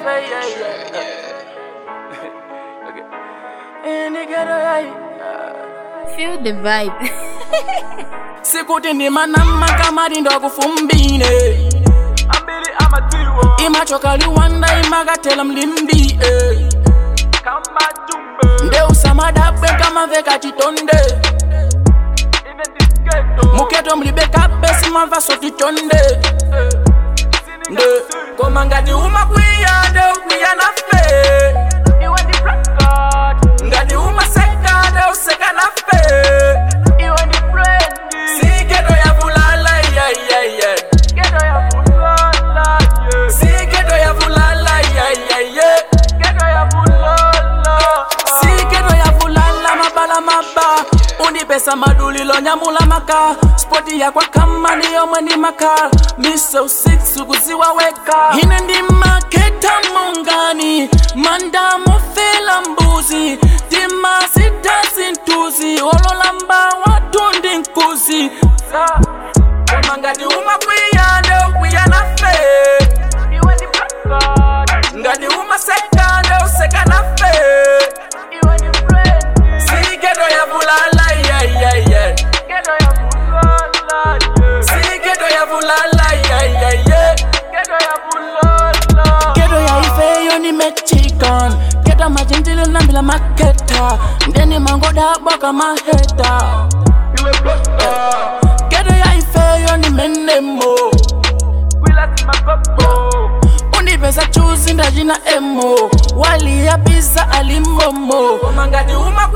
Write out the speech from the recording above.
Feel the vibe. Sikuti ni manama kama dindo kufumbine Ambili amatiwo Imachoka liwanda imagatela mlimbi Kamba jumbe Nde usamadabe kama veka chitonde Ine disketo Muketo mlibeka besi mavaso titonde Nde komangati umakuya de ukuya na fe Iwe di placard Ngati umaseka de useka na fe Iwe di friendly Siketo ya vulala yeah Kedo ya fulala Siketo ya vulala yeah Kedo ya fulala Siketo ya vulala mabala maba Unipesa madulilo nyamula maka Spoti ya kwa kama niyo mweni maka Miso 6 uguziwa weka Hine ndi maketa mongani Manda mofela mbuzi Tima sita sintuzi Ololamba watundi nkuzi Ngati umakuya nde ukuya na fe Iwe di placard Ngati umaseka nde useka na fe Iwe di friendly Siketo ya vulala yeah Kedo ya fulala Siketo ya vulala yeah Kedo ya fulala Kedo ya ifeyo ni Mexican Keta majintili nambila maketa Ndeni mangoda boka maheta Iwe placard Kedo ya ifeyo ni menemo Wila si makopo Unipesa chuzi ndajina emo Wali ya pizza alimomo Komangati umakuya